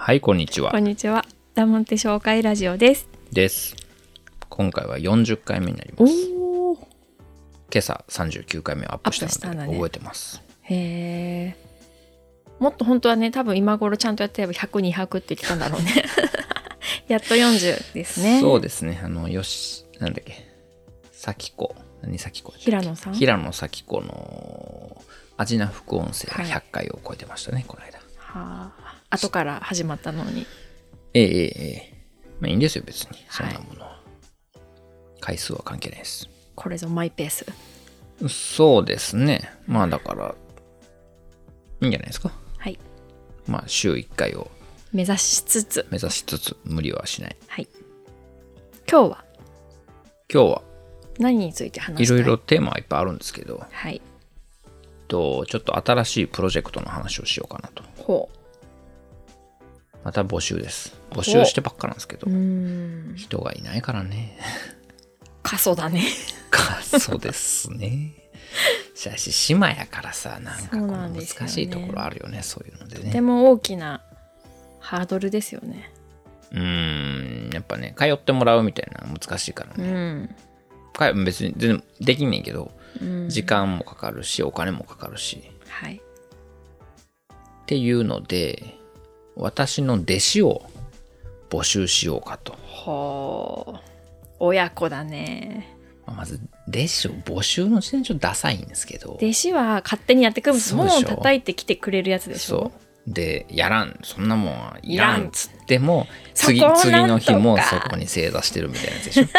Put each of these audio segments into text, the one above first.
はい、こんにちは。 こんにちは。ダモンテ紹介ラジオです。 今回は40回目になります。 おー。 今朝39回目をアップしたので覚えてます。 へー。もっと本当はね、多分今頃ちゃんとやってれば100、200って言ってたんだろうね。やっと40ですね。 そうですね。なんだっけ。咲子。何咲子？ 平野さん？ 平野咲子のアジナ副音声が100回を超えてましたね、この間。 はあ。後から始まったのに。 まあいいんですよ、別に。そんなものは。回数は関係ないです。 これぞマイペース。 そうですね。まあだから、いいんじゃないですか。 はい。 まあ週1回を目指しつつ無理はしない。 はい。今日は何について話したい？ いろいろテーマはいっぱいあるんですけど、 はい。 ちょっと新しいプロジェクトの話をしようかなと。 ほう。 また募集です。募集してばっかなんですけど、人がいないからね。 過疎だね。 過疎ですね。しかし島やからさ、なんかこう難しいところあるよね、そういうのでね。 とても大きなハードルですよね。 やっぱね、通ってもらうみたいなの難しいからね。別に全然できんねんけど、時間もかかるし、お金もかかるし。 はい。 っていうので、私の弟子を募集しようかと。 ほう。親子だね。 まず弟子を募集の時点でちょっとダサいんですけど、 弟子は勝手にやってくるもんを叩いてきてくれるやつでしょ。 そうで、そんなもんはいらんっつっても次の日もそこに正座してるみたいなやつでしょ。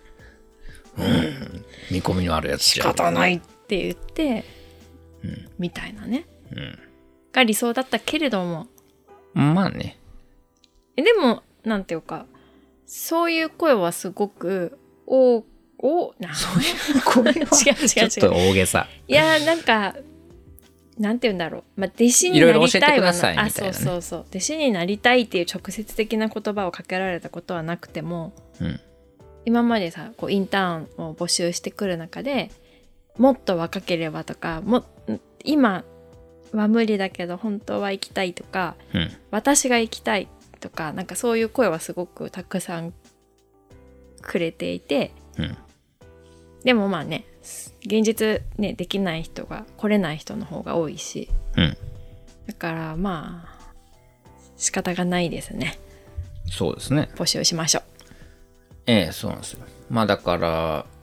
見込みのあるやつじゃ仕方ないって言って、みたいなね、が理想だったけれども、 まあね。 でもなんていうか、そういう声はすごくそういう声は違うちょっと大げさ。 いや、なんかなんて言うんだろう、弟子になりたいわな、 いろいろ教えてくださいみたいなね。 そう弟子になりたいっていう直接的な言葉をかけられたことはなくても、今までさ、こうインターンを募集してくる中で、もっと若ければとか、今は無理だけど本当は行きたいとか、私が行きたいとか、なんかそういう声はすごくたくさんくれていて、でもまあね、現実ね、できない人が来れない人の方が多いし、だからまあ仕方がないですね。 そうですね。 募集しましょう。 そうなんですよ。まあだから、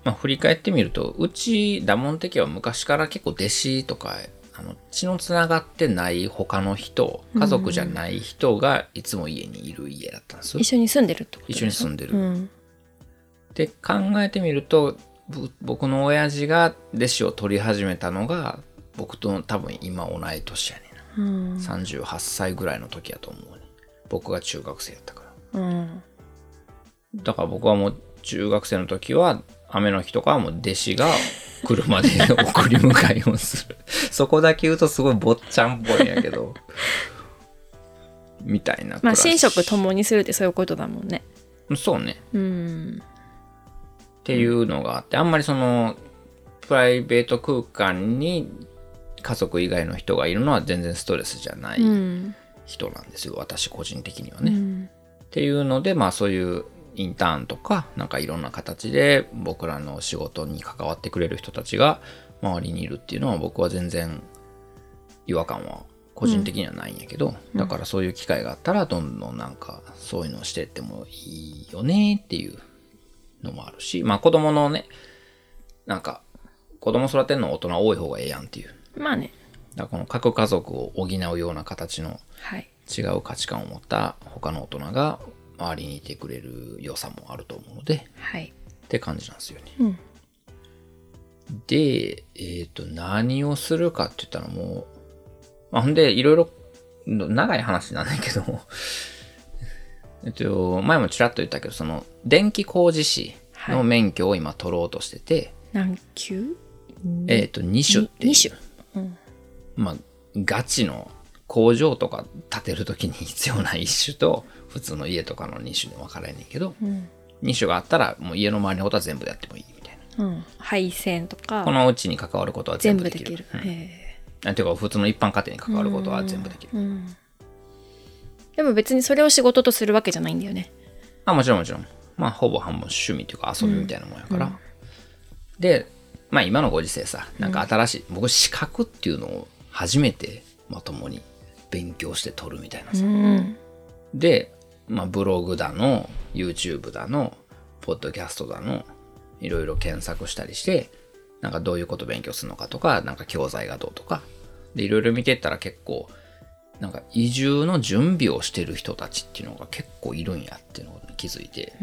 振り返ってみると、うちダモンテ家は昔から結構弟子とか血のつながってない他の人、家族じゃない人がいつも家にいる家だったんですよ。 一緒に住んでるってこと一緒に住んでる。で考えてみると、僕の親父が弟子を取り始めたのが僕と多分今同い年やねんな、38歳ぐらいの時やと思うね。僕が中学生やったから、だから僕はもう中学生の時は雨の日とかはもう弟子が車で送り迎えをする。そこだけ言うとすごい坊ちゃんっぽいんやけどみたいな。 寝食共にするってそういうことだもんね。 そうね。っていうのがあって、あんまりそのプライベート空間に家族以外の人がいるのは全然ストレスじゃない人なんですよ、私個人的にはね。っていうので、そういうインターンとかなんかいろんな形で僕らの仕事に関わってくれる人たちが周りにいるっていうのは僕は全然違和感は個人的にはないんやけど、だからそういう機会があったらどんどんなんかそういうのをしてってもいいよねっていうのもあるし、子供のね、なんか子供育てるの大人多い方がええやんっていう。 まあね。 だからこの核家族を補うような形の違う価値観を持った他の大人が周りにいてくれる良さもあると思うので、って感じなんですよね。で、何をするかって言ったらもう、ほんでいろいろ長い話なんだけど、前もちらっと言ったけど、その電気工事士の免許を今取ろうとしてて、 何級 ？2種っていう。 2種。 ガチの工場とか建てるときに必要な1種と、普通の家とかの2種で分からへんねんけど、2種があったらもう家の周りのことは全部やってもいいみたいな。 配線とかこのうちに関わることは全部できる。 全部できる。 なんていうか普通の一般家庭に関わることは全部できる。っでも別にそれを仕事とするわけじゃないんだよね。 もちろんもちろん。まあほぼ半分趣味というか遊びみたいなもんやから。で、まあ今のご時世さ、なんか新しい、僕資格っていうのを初めてまともに勉強して取るみたいなさ。で、まあブログだの、YouTube だの、ポッドキャストだの、いろいろ検索したりして、なんかどういうこと勉強するのかとか、なんか教材がどうとか、でいろいろ見ていったら結構、なんか移住の準備をしてる人たちっていうのが結構いるんやっていうのに気づいて、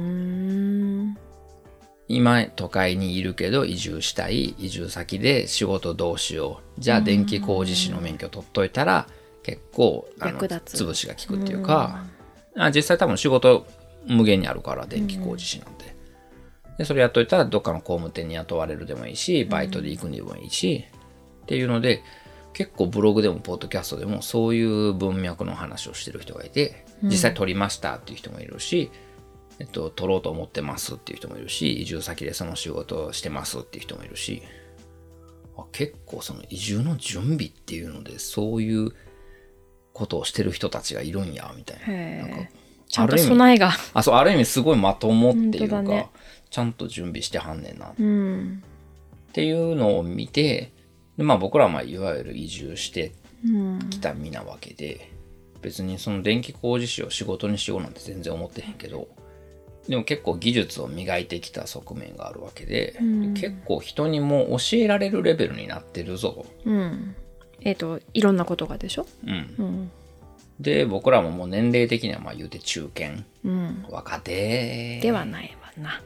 今都会にいるけど移住したい、移住先で仕事どうしよう、じゃあ電気工事士の免許取っといたら結構潰しが効くっていうか、実際多分仕事無限にあるから電気工事士なんで、でそれやっといたらどっかの工務店に雇われるでもいいし、バイトで行くにでもいいし、っていうので結構ブログでもポッドキャストでもそういう文脈の話をしてる人がいて、実際取りましたっていう人もいるし、取ろうと思ってますっていう人もいるし、移住先でその仕事をしてますっていう人もいるし、結構その移住の準備っていうのでそういうことをしてる人たちがいるんやみたいな。なんかちゃんと備えがある意味すごいまともっていうか、ね、ちゃんと準備してはんねんな、っていうのを見て、でまあ僕らはまあいわゆる移住してきた身なわけで、別にその電気工事士を仕事にしようなんて全然思ってへんけど、でも結構技術を磨いてきた側面があるわけで、結構人にも教えられるレベルになってるぞ。 いろんなことがでしょ。 で僕らももう年齢的にはまあ言うて中堅、若手ではないわな。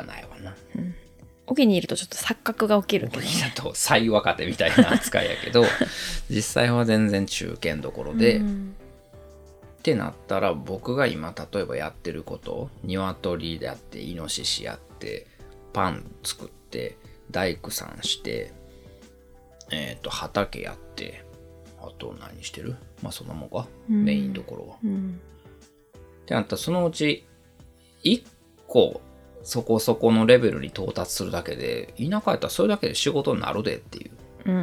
沖にいるとちょっと錯覚が起きるけど、ね、 沖だと最若手みたいな扱いやけど実際は全然中堅どころで、ってなったら僕が今例えばやってること、鶏であってイノシシやってパン作って大工さんして、畑やって、あと何してる？まあそんなもんか、メインどころは。ってなったらそのうち1個そこそこのレベルに到達するだけで、田舎やったらそれだけで仕事になるでっていう。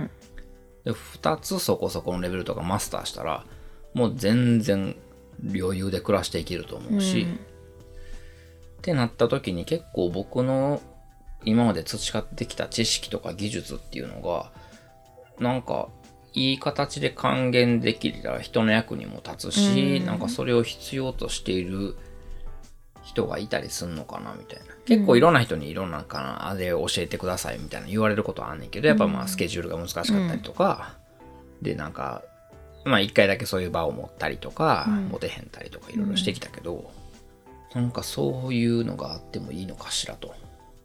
で2つそこそこのレベルとかマスターしたらもう全然余裕で暮らしていけると思うし、ってなった時に結構僕の今まで培ってきた知識とか技術っていうのがなんかいい形で還元できたら人の役にも立つし、なんかそれを必要としている人がいたりすんのかなみたいな。結構いろんな人にいろんなあれを教えてくださいみたいな言われることはあんねんけど、やっぱまあスケジュールが難しかったりとか、でなんかまあ一回だけそういう場を持ったりとか、持てへんたりとかいろいろしてきたけど、なんかそういうのがあってもいいのかしらと。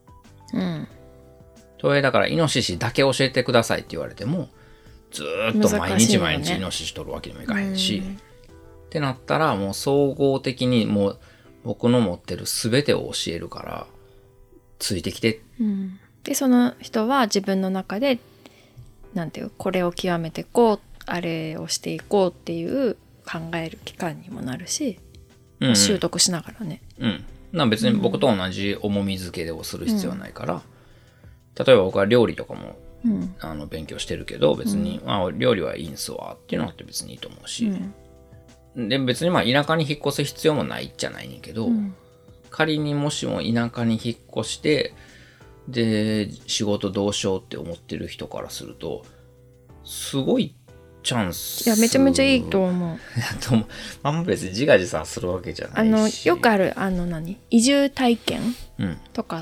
それだからイノシシだけ教えてくださいって言われてもずーっと毎日毎日イノシシ取るわけにもいかへんし、ってなったらもう総合的にもう僕の持ってる全てを教えるからついてきて、 でその人は自分の中でなんていうこれを極めていこう、あれをしていこうっていう考える期間にもなるし、習得しながらね。 別に僕と同じ重み付けをする必要はないから、例えば僕は料理とかも、勉強してるけど別に、料理はいいんすわっていうのは別にいいと思うし、で別にまあ田舎に引っ越す必要もないじゃないねんけど、仮にもしも田舎に引っ越してで仕事どうしようって思ってる人からするとすごいチャンス。 いやめちゃめちゃいいと思う。 あんま別に自画自賛するわけじゃないし、 よくある移住体験とかって、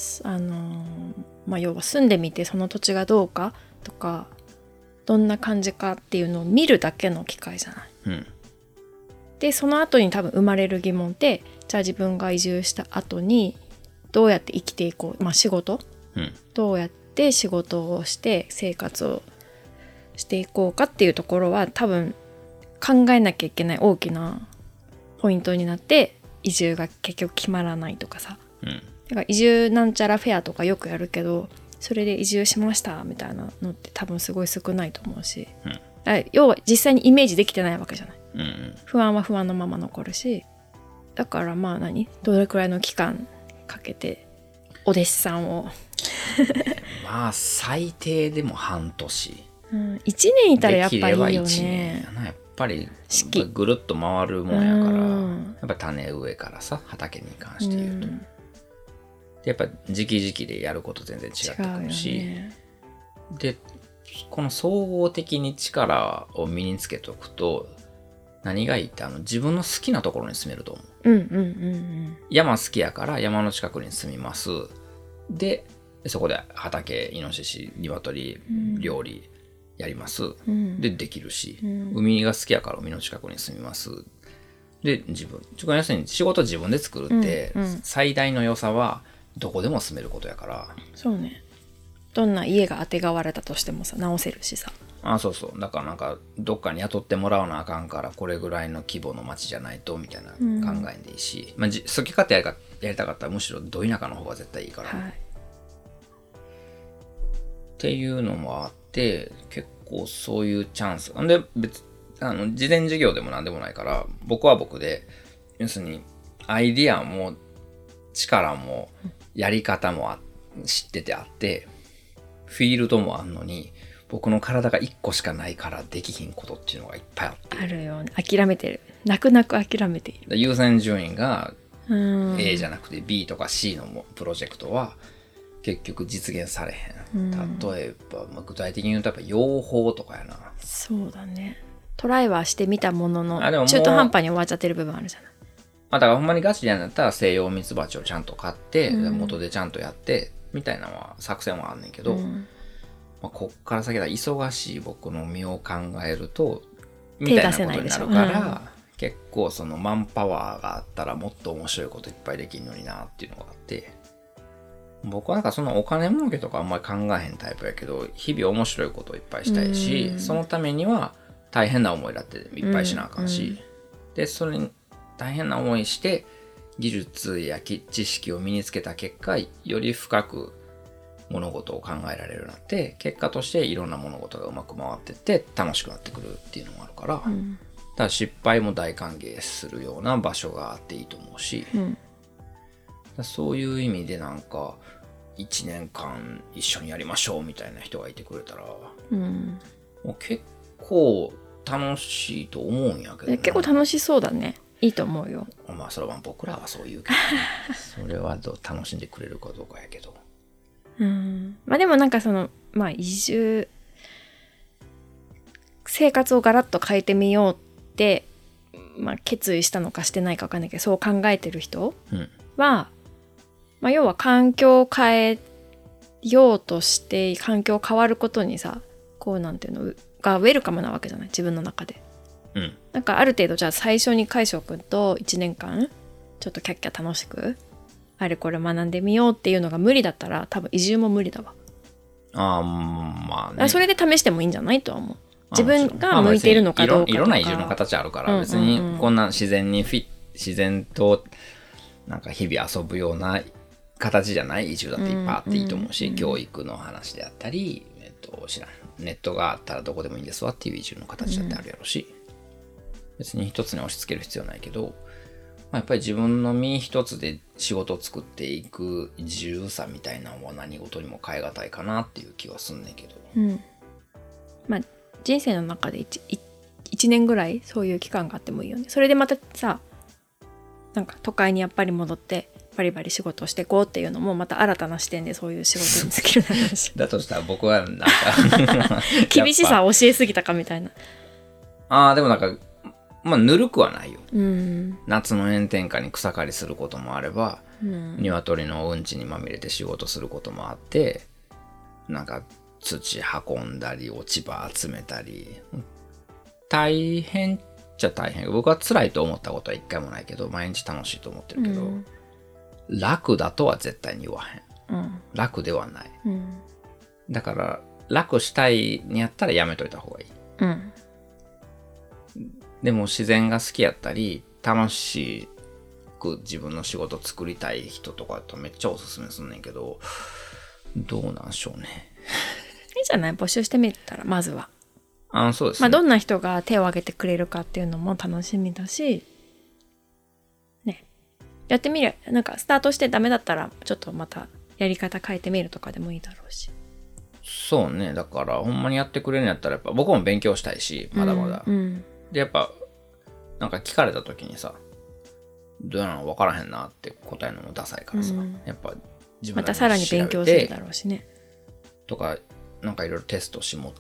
要は住んでみてその土地がどうかとかどんな感じかっていうのを見るだけの機会じゃない。でその後に多分生まれる疑問って、じゃあ自分が移住した後にどうやって生きていこう、仕事、どうやって仕事をして生活をしていこうかっていうところは多分考えなきゃいけない大きなポイントになって、移住が結局決まらないとかさ、だから移住なんちゃらフェアとかよくやるけど、それで移住しましたみたいなのって多分すごい少ないと思うし、要は実際にイメージできてないわけじゃない、不安は不安のまま残るし、だからどれくらいの期間かけてお弟子さんをまあ最低でも半年、 1年いたらやっぱいいよね。 やっぱりぐるっと回るもんやから、やっぱ種植えからさ畑に関して言うと、でやっぱ時期時期でやること全然違ってくるし、でこの総合的に力を身につけておくと何がいいって自分の好きなところに住めると思う。山好きやから山の近くに住みます。でそこで畑、イノシシ、鶏、料理やります。でできるし、海が好きやから海の近くに住みます。で要するに仕事自分で作るって、最大の良さはどこでも住めることやから。 そうね。どんな家があてがわれたとしてもさ直せるしさ。 そうそう。だからなんかどっかに雇ってもらわなあかんからこれぐらいの規模の町じゃないとみたいな考えでいいし、好き勝手やりたかったらむしろど田舎の方が絶対いいから、っていうのもあって結構そういうチャンスで事前授業でもなんでもないから僕は僕で要するにアイディアも力もやり方も知っててあってフィールドもあんのに僕の体が1個しかないからできひんことっていうのがいっぱいあってあるよね。諦めてる。泣く泣く諦めている。 優先順位が A じゃなくて B とか C のプロジェクトは結局実現されへん。例えば、具体的に言うとやっぱ養蜂とかやな。 そうだね。トライはしてみたものの中途半端に終わっちゃってる部分あるじゃない。 だからほんまにガチでやんだったら西洋ミツバチをちゃんと買って、元でちゃんとやってみたいなのは作戦はあんねんけど、こっから先は忙しい僕の身を考えるとみたいなことになるから、結構そのマンパワーがあったらもっと面白いこといっぱいできるのになっていうのがあって、僕はなんかそのお金儲けとかあんまり考えへんタイプやけど日々面白いことをいっぱいしたいし、そのためには大変な思いだっていっぱいしなあかんし、でそれに大変な思いして技術や知識を身につけた結果より深く物事を考えられるようになって結果としていろんな物事がうまく回ってって楽しくなってくるっていうのもあるから、だから失敗も大歓迎するような場所があっていいと思うし、そういう意味でなんか1年間一緒にやりましょうみたいな人がいてくれたら、もう結構楽しいと思うんやけど、 結構楽しそうだね。いいと思うよ。 それは僕らはそう言うけど、それは楽しんでくれるかどうかやけど。 でもなんか移住生活をガラッと変えてみようって、決意したのかしてないか分かんないけどそう考えてる人は、要は環境を変えようとして環境変わることにさこうなんていうのがウェルカムなわけじゃない自分の中で。なんかある程度じゃあ最初に海翔くんと1年間ちょっとキャッキャ楽しくあれこれ学んでみようっていうのが無理だったら多分移住も無理だわ。それで試してもいいんじゃないとは思う。自分が向いているのかどうかとか、 いろんな移住の形あるから別にこんな自然となんか日々遊ぶような形じゃない移住だっていっぱいあっていいと思うし、教育の話であったり、ネットがあったらどこでもいいんですわっていう移住の形だってあるやろし、別に一つに押し付ける必要ないけど、やっぱり自分の身一つで仕事を作っていく自由さみたいなのは何事にも変え難いかなっていう気はすんねんけど、 人生の中で 1年ぐらいそういう期間があってもいいよね。それでまたさなんか都会にやっぱり戻ってバリバリ仕事をしていこうっていうのもまた新たな視点でそういう仕事に就けるだろうしだとしたら僕はなんか厳しさを教えすぎたかみたいな。でもなんかぬるくはないよ、夏の炎天下に草刈りすることもあれば、鶏のうんちにまみれて仕事することもあって、なんか土運んだり落ち葉集めたり大変っちゃ大変。僕は辛いと思ったことは一回もないけど毎日楽しいと思ってるけど、楽だとは絶対に言わへん、楽ではない、だから楽したいにやったらやめといた方がいい、でも自然が好きやったり楽しく自分の仕事作りたい人とかだとめっちゃおすすめすんねんけど、どうなんしょうねいいじゃない、募集してみたらまずは。 そうですね。 どんな人が手を挙げてくれるかっていうのも楽しみだしね、やってみる。なんかスタートしてダメだったらちょっとまたやり方変えてみるとかでもいいだろうし。 そうね。だからほんまにやってくれるんやったらやっぱ僕も勉強したいしまだまだ、 でやっぱなんか聞かれた時にさ、どうやら分からへんなって答えるのもダサいからさ、やっぱ自分またさらに勉強するだろうしねとか、なんかいろいろテスト絞って、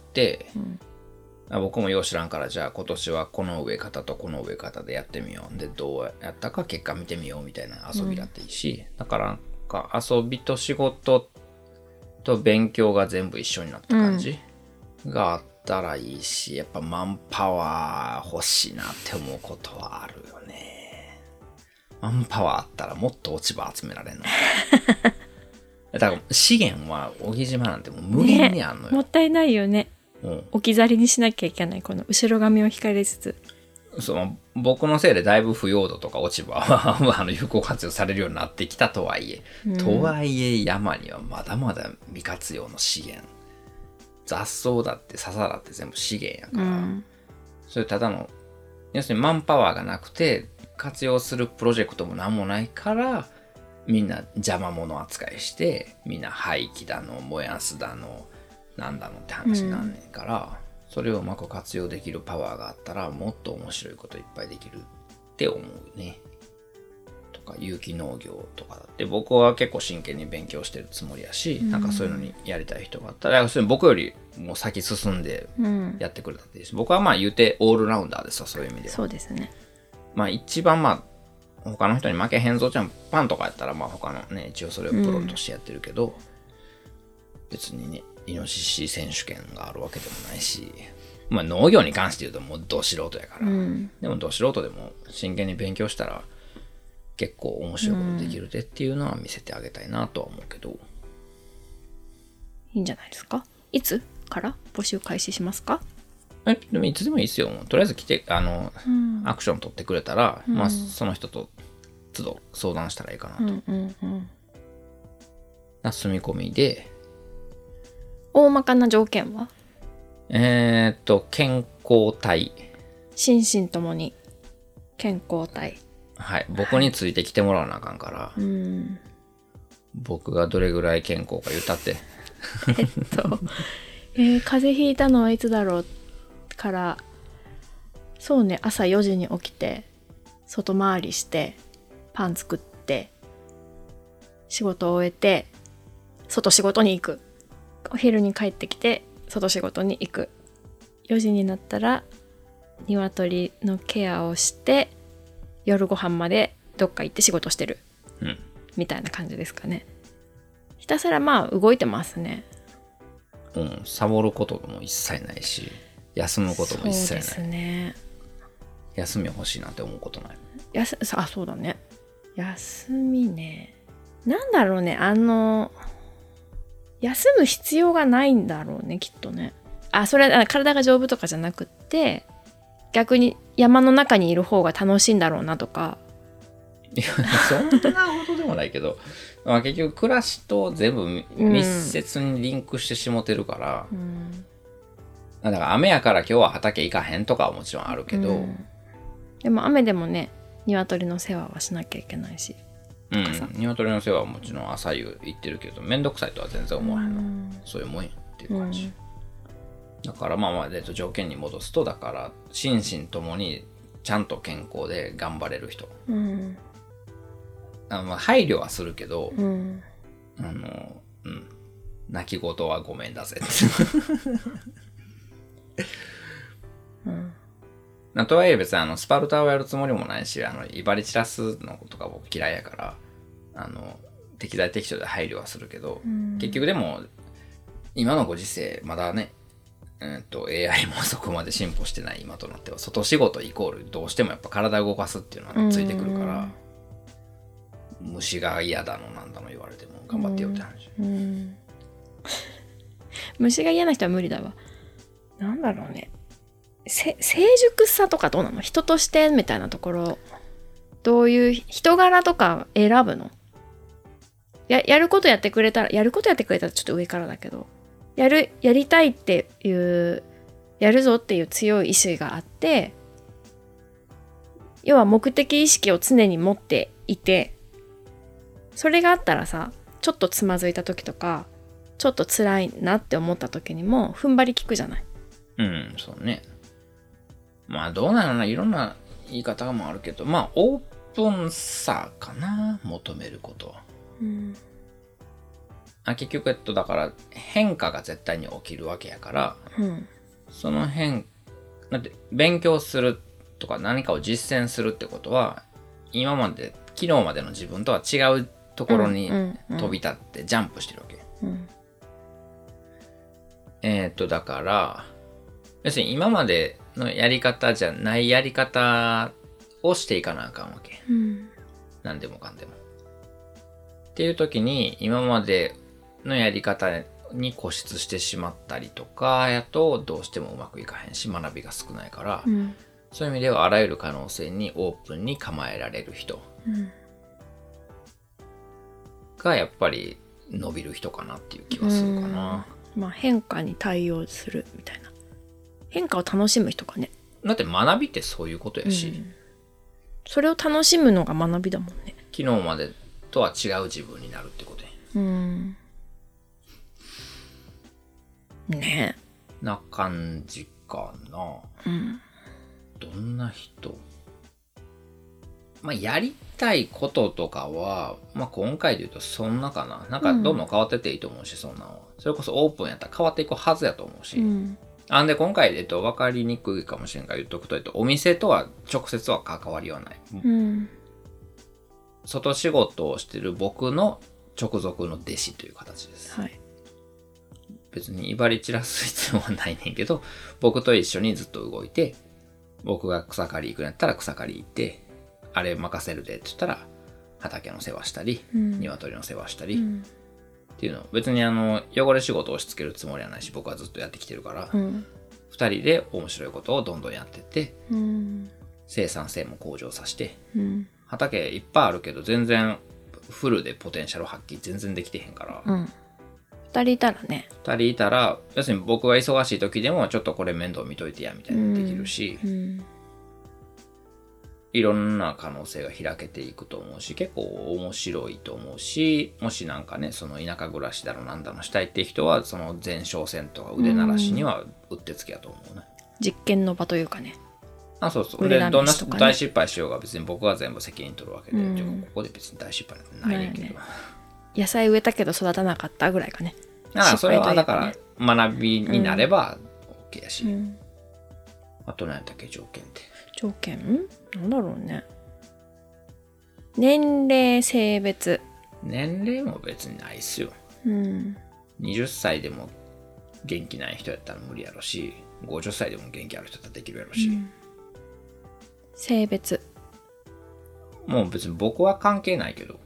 僕もよう知らんから、じゃあ今年はこの植え方とこの植え方でやってみよう。で、どうやったか結果見てみようみたいな遊びだっていいし、だからなんか遊びと仕事と勉強が全部一緒になった感じがあったらいいし、やっぱマンパワー欲しいなって思うことはあるよね。マンパワーあったらもっと落ち葉集められんの。だから資源は小木島なんてもう無限にあんのよ。 もったいないよね。置き去りにしなきゃいけない、この後ろ髪を引かれつつ。 僕のせいでだいぶ腐葉土とか落ち葉は有効活用されるようになってきたとはいえ、山にはまだまだ未活用の資源、雑草だって笹だって全部資源やから、それただの要するにマンパワーがなくて活用するプロジェクトもなんもないから、みんな邪魔者扱いして、みんな廃棄だの燃やすだのなんだのって話になんねんから、それをうまく活用できるパワーがあったらもっと面白いこといっぱいできるって思うね。とか有機農業とかだって僕は結構真剣に勉強してるつもりやし、なんかそういうのにやりたい人があったら、僕よりもう先進んでやってくれたっていいし、僕はまあ言うてオールラウンダーですよ、そういう意味では。 そうですね。 まあ一番他の人に負けへんぞちゃんパンとかやったら他のね、一応それをプロとしてやってるけど、別にねイノシシ選手権があるわけでもないし、まあ農業に関して言うともうど素人やから、でもど素人でも真剣に勉強したら結構面白いことできるでっていうのは見せてあげたいなとは思うけど、 いいんじゃないですか。いつから募集開始しますか。 でもいつでもいいですよ。とりあえず来てアクション取ってくれたら、まあその人と都度相談したらいいかなと。住み込みで大まかな条件は健康体、 心身ともに健康体、 はい、僕についてきてもらわなあかんから、僕がどれぐらい健康か言ったって風邪ひいたのはいつだろうから、そうね、朝4時に起きて外回りしてパン作って仕事を終えて外仕事に行く、お昼に帰ってきて外仕事に行く、4時になったら鶏のケアをして夜ご飯までどっか行って仕事してる、みたいな感じですかね。ひたすらまあ動いてますね。 サボることも一切ないし、休むことも一切ない。そうですね。休み欲しいなんて思うことない。 そうだね。休みね。なんだろうね、休む必要がないんだろうね、きっとね。それ体が丈夫とかじゃなくって、逆に山の中にいる方が楽しいんだろうなとか。 いや、そんなことでもないけど、結局暮らしと全部密接にリンクしてしもてるから、だから雨やから今日は畑行かへんとかはもちろんあるけど、 でも雨でもね、鶏の世話はしなきゃいけないし、 鶏の世話はもちろん朝夕行ってるけど、めんどくさいとは全然思わへんの、そういうもんやっていう感じ、だから条件に戻すと、だから心身ともにちゃんと健康で頑張れる人、配慮はするけど、泣き言はごめんだぜとはいえ別にスパルタをやるつもりもないし、威張り散らすのとか僕嫌いやから、適材適所で配慮はするけど、結局でも今のご時世まだね、AI もそこまで進歩してない今となっては、外仕事イコールどうしてもやっぱ体を動かすっていうのはついてくるから、虫が嫌だのなんだの言われても頑張ってよって話。 虫が嫌な人は無理だわ。なんだろうね、成熟さとかどうなの、人としてみたいなところ、どういう人柄とか選ぶの。やることやってくれたらちょっと上からだけど、やりたいっていうやるぞっていう強い意志があって、要は目的意識を常に持っていて、それがあったらさ、ちょっとつまずいた時とかちょっと辛いなって思った時にも踏ん張り効くじゃない。 そうね。 まあどうなのな、いろんな言い方もあるけど、まあオープンさかな、求めることは。結局だから変化が絶対に起きるわけやから、そのだって勉強するとか何かを実践するってことは、今まで昨日までの自分とは違うところに飛び立ってジャンプしてるわけ。だから要するに今までのやり方じゃないやり方をしていかなあかんわけ。何でもかんでも。っていう時に今までのやり方に固執してしまったりとかやとどうしてもうまくいかへんし、学びが少ないから、そういう意味ではあらゆる可能性にオープンに構えられる人がやっぱり伸びる人かなっていう気はするかな。 まあ変化に対応するみたいな、変化を楽しむ人かね。 だって学びってそういうことやし、 それを楽しむのが学びだもんね。 昨日までとは違う自分になるってことや。 ねえな感じかな。どんな人、まあやりたいこととかは、まあ今回で言うとそんなかな。なんかどんどん変わってっていいと思うし、そんなのはそれこそオープンやったら変わっていくはずやと思うし、で今回で分かりにくいかもしれんから言っとくと、お店とは直接は関わりはない、外仕事をしてる僕の直属の弟子という形です、別に威張り散らす必要はないねんけど、僕と一緒にずっと動いて、僕が草刈り行くんやったら草刈り行って、あれ任せるでって言ったら畑の世話したり、鶏の世話したり、っていうの別に汚れ仕事を押し付けるつもりはないし、僕はずっとやってきてるから、2人で面白いことをどんどんやってって、生産性も向上させて、畑いっぱいあるけど全然フルでポテンシャル発揮全然できてへんから、 2人いたらね、 2人いたら要するに僕が忙しい時でもちょっとこれ面倒見といてやみたいなできるし、いろんな可能性が開けていくと思うし、結構面白いと思うし、もしなんかね、その田舎暮らしだろなんだのしたいって人は、その前哨戦とか腕慣らしにはうってつけやと思うね。 実験の場というかね。 そうそう。で、どんな大失敗しようが別に僕が全部責任取るわけで、ここで別に大失敗なんてないねんけど。 野菜植えたけど育たなかったぐらいかね。 それはだから学びになれば OK やし。あと何やったっけ、条件って。 条件なんだろうね。年齢、性別。 年齢も別にないっすよ。20歳でも元気ない人やったら無理やろし、50歳でも元気ある人だったらできるやろし。 性別。 もう別に僕は関係ないけど。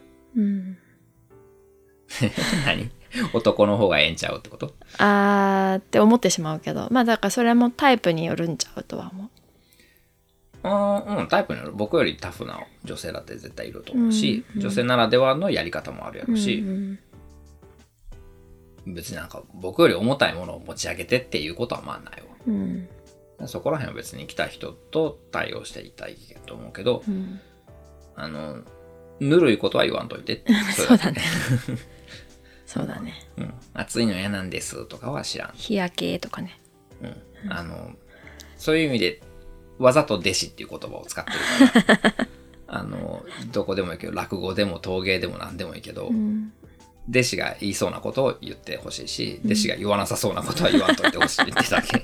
何？男の方がええんちゃうってこと？ って思ってしまうけど、まあだからそれもタイプによるんちゃうとは思う。 タイプによる。僕よりタフな女性だって絶対いると思うし、女性ならではのやり方もあるやろし、別になんか僕より重たいものを持ち上げてっていうことはまあないわ。そこら辺は別に来た人と対応していたいと思うけど、ぬるいことは言わんといてって。 そうだね。そうだね。 暑いの嫌なんですとかは知らん。 日焼けとかね。 そういう意味でわざと弟子っていう言葉を使ってるからどこでもいいけど、落語でも陶芸でも何でもいいけど、弟子が言いそうなことを言ってほしいし、弟子が言わなさそうなことは言わんといてほしいってだけ。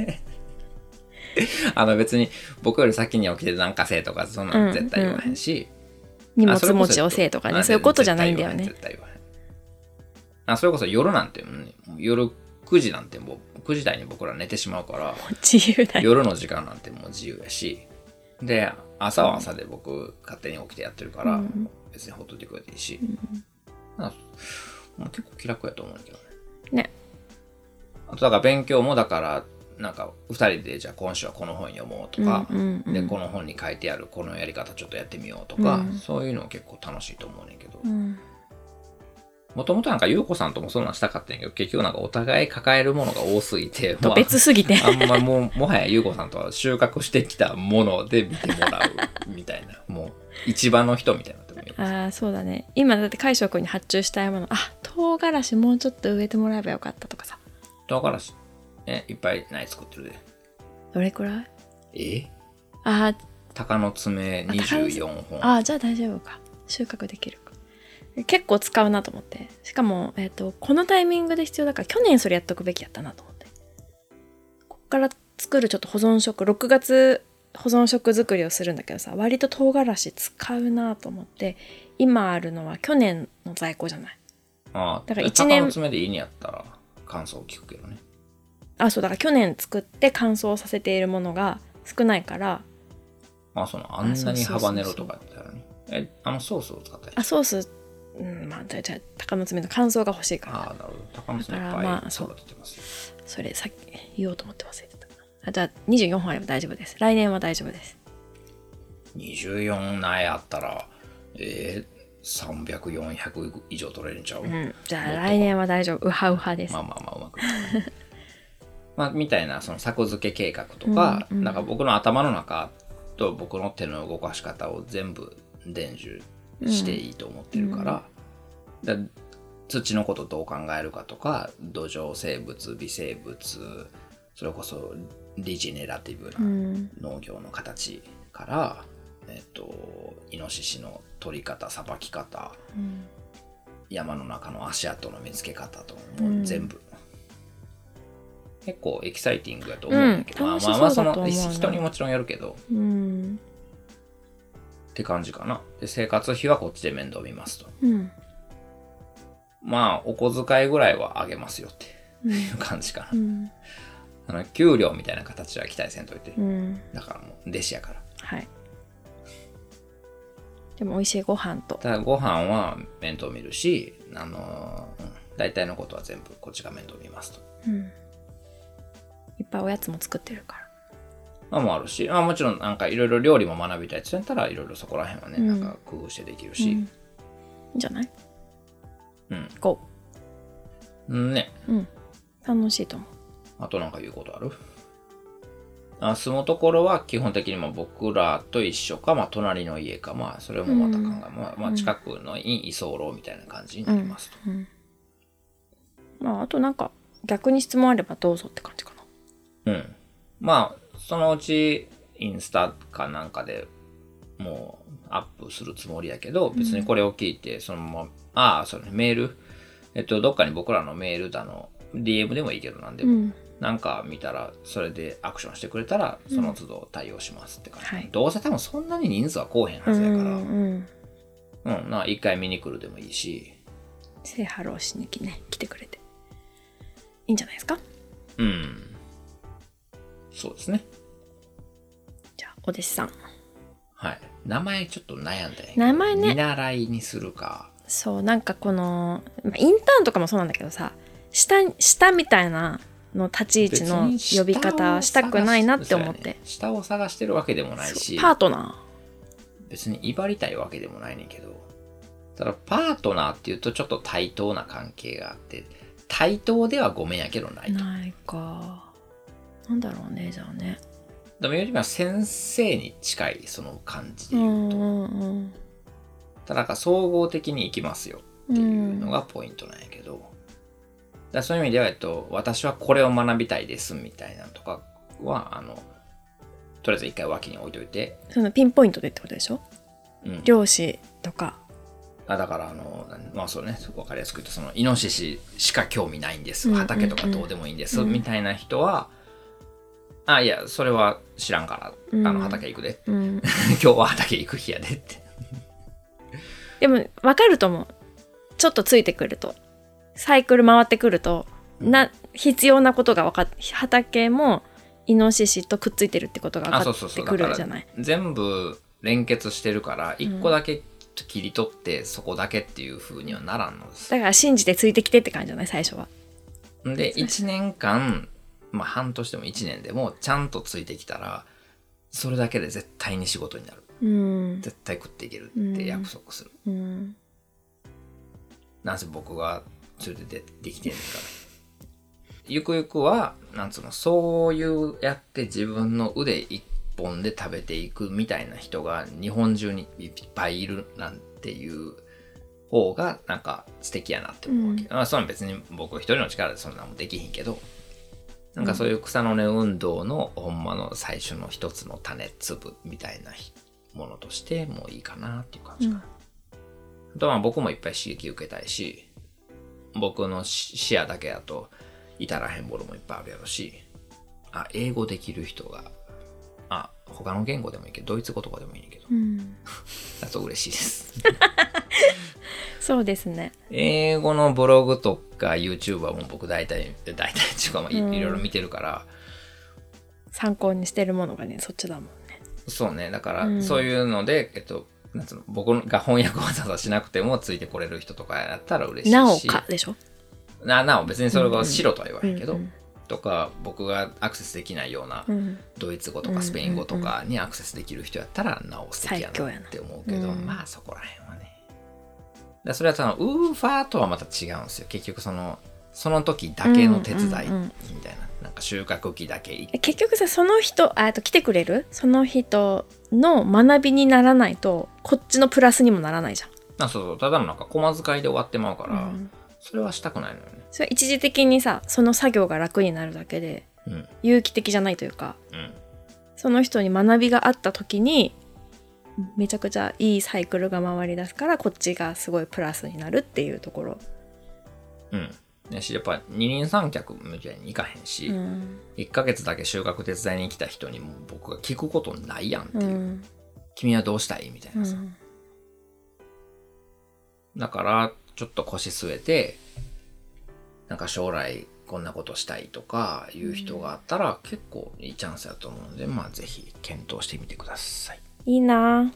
別に僕より先に起きてなんかせえとかそんなの絶対言わへんし、 荷物持ちをせえとかね、そういうことじゃないんだよね。 絶対言わへん。それこそ夜なんて、夜9時なんてもう9時台に僕ら寝てしまうから、 自由だよ。 夜の時間なんてもう自由やし、で朝は朝で僕勝手に起きてやってるから、別にほっといてくれていいし、結構気楽やと思うんだけどね。あとだから勉強もだからなんか2人でじゃあ今週はこの本読もうとか、でこの本に書いてあるこのやり方ちょっとやってみようとか、そういうの結構楽しいと思うねんけど、もともとなんか優子さんともそんなんしたかったんやけど、結局なんかお互い抱えるものが多すぎて、 別すぎてあんまもはや優子さんとは収穫してきたもので見てもらうみたいな、もう一番の人みたいな。 そうだね。今だって海翔くんに発注したいもの、唐辛子もうちょっと植えてもらえばよかったとかさ。 唐辛子いっぱい苗作ってるで。 どれくらい？ あ鷹の爪24本。 あ、じゃあ大丈夫か。収穫できるか。結構使うなと思って。しかも、このタイミングで必要だから、去年それやっとくべきやったなと思って。こっから作るちょっと保存食、6月保存食作りをするんだけどさ、割と唐辛子使うなと思って、今あるのは去年の在庫じゃない。 ああ、だから1年。鷹の爪でいいんやったら乾燥効くけどね。 あ、そう、だから去年作って乾燥させているものが少ないから。 あんなにハバネロとかやったらね。ソースを使ったり。 ソース、まあ、じゃあ、鷹の爪の乾燥が欲しいから。 ああ、なるほど。鷹の爪いっぱい育ててますよ。 それさっき言おうと思って忘れてた。じゃあ、24本あれば大丈夫です。来年は大丈夫です。 24苗あったら、300、400以上取れるんちゃう？ じゃあ、来年は大丈夫。ウハウハです。 まあまあまあ、うまくいく。まあ、みたいな、作付け計画とか、なんか僕の頭の中と僕の手の動かし方を全部伝授していいと思ってるから、土のことどう考えるかとか、土壌生物、微生物、それこそリジネラティブな農業の形から、イノシシの取り方、さばき方、山の中の足跡の見つけ方ともう全部、結構エキサイティングだと思うんだけど、まあ人にもちろんやるけど、って感じかな。で、生活費はこっちで面倒見ますと。まあお小遣いぐらいはあげますよっていう感じかな。給料みたいな形は期待せんといて、だからもう弟子やから。 はい。でも美味しいご飯と。 ただご飯は面倒見るし、大体のことは全部こっちが面倒見ますと。 いっぱいおやつも作ってるから。 まあもあるし、もちろんなんかいろいろ料理も学びたいって言ったらいろいろそこら辺はね、なんか工夫してできるし。いいんじゃない？ こう。ね。 楽しいと思う。あとなんか言うことある？住むところは基本的に僕らと一緒か、隣の家か、それもまた考え、近くの居候みたいな感じになりますと。 あとなんか逆に質問あればどうぞって感じかな。そのうちインスタかなんかでもうアップするつもりやけど、別にこれを聞いてそのまま、メール、どっかに僕らのメールだの DM でもいいけどなんでも、なんか見たらそれでアクションしてくれたらその都度対応しますって感じ、どうせ多分そんなに人数は来おへんはずやから、一回見に来るでもいいし、 セイハローしに来てくれていいんじゃないですか。 そうですね。 じゃあお弟子さん、 はい、名前ちょっと悩んだんやけど、 名前ね、 見習いにするか。 そう、なんかこのインターンとかもそうなんだけどさ、下みたいなの立ち位置の呼び方したくないなって思って、 下を探してるわけでもないし、 パートナー別に威張りたいわけでもないねんけど、ただパートナーっていうとちょっと対等な関係があって、対等ではごめんやけどないと。 ないか。なんだろうね、じゃあね。 でもよりは先生に近いその感じで言うと、ただなんか総合的に行きますよっていうのがポイントなんやけど、だそういう意味では、私はこれを学びたいですみたいなのとかはとりあえず一回脇に置いといて、 そのピンポイントでってことでしょ。漁師とか。 だからそうね、分かりやすく言うと、そのイノシシしか興味ないんです、畑とかどうでもいいんです、みたいな人は、いやそれは知らんから、畑行くで、今日は畑行く日やでってでも分かると思う。ちょっとついてくると、サイクル回ってくると、必要なことが分かって、畑もイノシシとくっついてるってことが分かってくるじゃない。 全部連結してるから一個だけ切り取ってそこだけっていう風にはならんのです。 だから信じてついてきてって感じじゃない、最初は。 で1年間、半年でも1年でもちゃんとついてきたら、それだけで絶対に仕事になる、絶対食っていけるって約束する、なんせ僕が連れてできてんねんからゆくゆくはそういうやって自分の腕一本で食べていくみたいな人が日本中にいっぱいいるなんていう方がなんか素敵やなって思うわけ、そんな別に僕一人の力でそんなもできひんけど、 なんかそういう草の根運動のほんまの最初の一つの種粒みたいなものとしてもいいかなっていう感じかな。あとは僕もいっぱい刺激受けたいし、僕の視野だけだと至らへんものもいっぱいあるやろし、英語できる人が、他の言語でもいいけど、ドイツ語とかでもいいけど、だと嬉しいです。 そうですね。 英語のブログとか YouTube はもう僕大体っていうか、いろいろ見てるから、 参考にしてるものがね、そっちだもんね。 そうね。だから、そういうので、なんつうの、僕が翻訳をわざわざしなくてもついてこれる人とかやったら嬉しいし。 なおかでしょ。 なお別にそれが白とは言わへんけど、とか僕がアクセスできないようなドイツ語とかスペイン語とかにアクセスできる人やったらなお素敵やなって思うけど、まあそこら辺はね。それはウーファーとはまた違うんですよ。結局その時だけの手伝いみたいな、なんか収穫期だけ。 結局さ、その人来てくれるその人の学びにならないとこっちのプラスにもならないじゃん。 そうただのなんか駒遣いで終わってまうから、それはしたくないのよね。 それは一時的にさ、その作業が楽になるだけで、有機的じゃないというか、その人に学びがあった時にめちゃくちゃいいサイクルが回り出すから、こっちがすごいプラスになるっていうところ。 やっぱ二人三脚みたいにいかへんし、1ヶ月だけ収穫手伝いに来た人にも僕が聞くことないやんっていう、君はどうしたいみたいなさ、だからちょっと腰据えて、なんか将来こんなことしたいとかいう人があったら結構いいチャンスだと思うので、ぜひ検討してみてください。 いいな。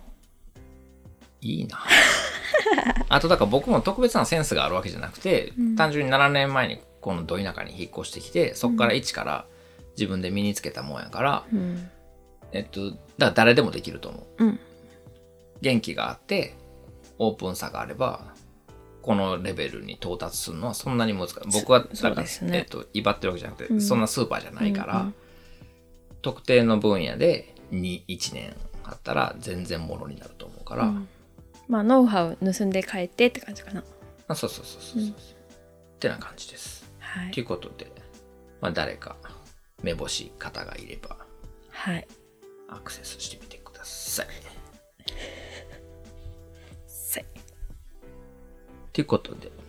あとだから僕も特別なセンスがあるわけじゃなくて、単純に7年前にこのど田舎に引っ越してきて、そこから一から自分で身につけたもんやから、だから誰でもできると思う。元気があってオープンさがあればこのレベルに到達するのはそんなに難しい。僕はだから、威張ってるわけじゃなくて、そんなスーパーじゃないから、特定の分野で1年あったら全然ものになると思うから、 ノウハウ盗んで帰ってって感じかな。 そうってな感じです。ということで、誰か目星方がいれば、アクセスしてみてください。ということで、